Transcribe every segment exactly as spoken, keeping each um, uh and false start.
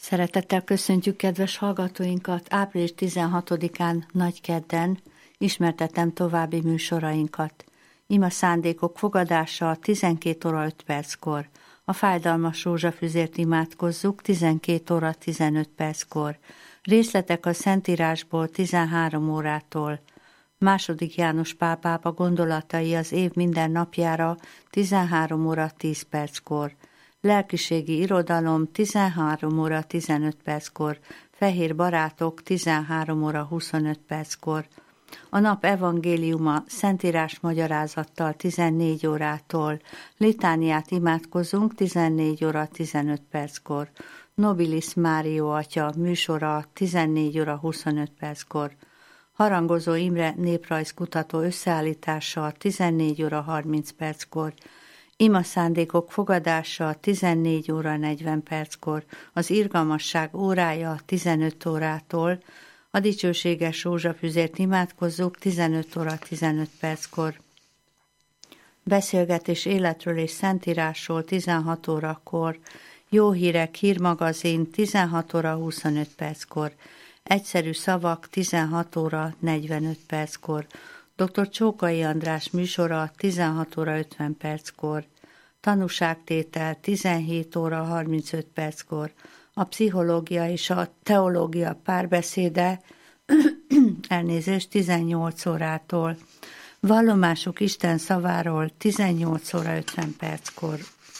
Szeretettel köszöntjük kedves hallgatóinkat április tizenhatodikán Nagykedden, ismertetem további műsorainkat. Ima szándékok fogadása tizenkét óra öt perckor. A fájdalmas rózsafüzért imádkozzuk tizenkét óra tizenöt perckor. Részletek a Szentírásból tizenhárom órától. Második János Pál pápa gondolatai az év minden napjára tizenhárom óra tíz perckor. Lelkiségi irodalom tizenhárom óra tizenöt perckor, Fehér barátok tizenhárom óra huszonöt perckor. A nap evangéliuma Szentírás magyarázattal tizennégy órától, litániát imádkozunk tizennégy óra tizenöt perckor. Nobilis Mário atya műsora tizennégy óra huszonöt perckor. Harangozó Imre néprajzkutató összeállítása tizennégy óra harminc perckor. Ima szándékok fogadása tizennégy óra negyven perckor, az irgalmasság órája tizenöt órától, a dicsőséges rózsafüzért imádkozzuk tizenöt óra tizenöt perckor. Beszélgetés életről és Szentírásról tizenhat órakor, Jó hírek hírmagazin tizenhat óra huszonöt perckor, Egyszerű szavak tizenhat óra negyvenöt perckor, dr. Csókai András műsora tizenhat óra ötven perckor, Tanúságtétel tizenhét óra harmincöt perckor, a pszichológia és a teológia párbeszéde elnézést tizennyolc órától, Vallomásuk Isten szaváról tizennyolc óra ötven perckor.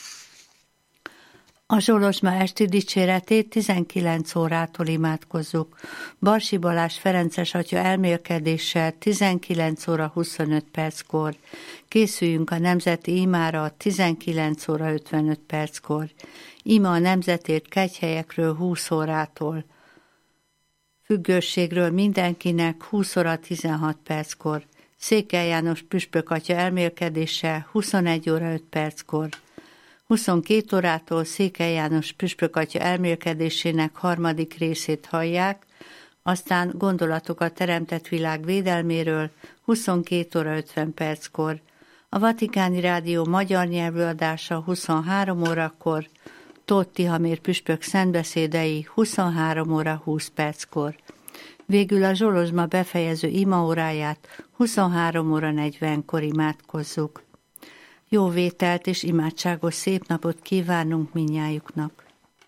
A Zsolozsma esti dicséretét tizenkilenc órától imádkozzuk. Barsi Balázs ferences atya elmélkedéssel tizenkilenc óra huszonöt perckor. Készüljünk a nemzeti imára tizenkilenc óra ötvenöt perckor. Ima a nemzetért kegyhelyekről húsz órától. Függőségről mindenkinek húsz óra tizenhat perckor. Székely János püspök atya elmélkedéssel huszonegy óra öt perckor. huszonkét órától Székely János püspök atya elmélkedésének harmadik részét hallják, aztán gondolatok a teremtett világ védelméről huszonkét óra ötven perckor, a Vatikáni Rádió magyar nyelvű adása huszonhárom órakor, Tóth Tihamér püspök szentbeszédei huszonhárom óra húsz perckor. Végül a Zsolozsma befejező imaóráját huszonhárom óra negyvenkor imádkozzuk. Jó vételt és imádságos szép napot kívánunk mindnyájuknak.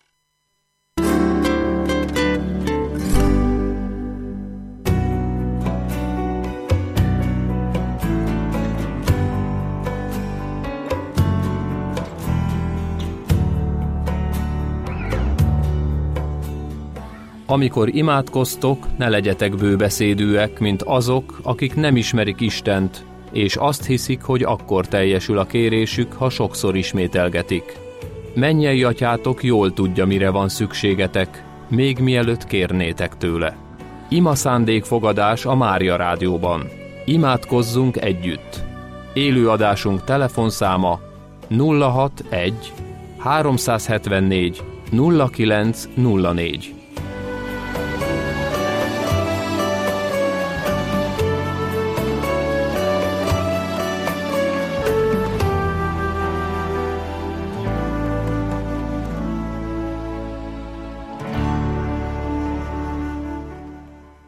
Amikor imádkoztok, ne legyetek bőbeszédűek, mint azok, akik nem ismerik Istent, és azt hiszik, hogy akkor teljesül a kérésük, ha sokszor ismételgetik. Mennyei atyátok jól tudja, mire van szükségetek, még mielőtt kérnétek tőle. Ima szándékfogadás a Mária Rádióban. Imádkozzunk együtt. Élőadásunk telefonszáma nulla hatvanegy háromszázhetvennégy nulla kilenc nulla négy.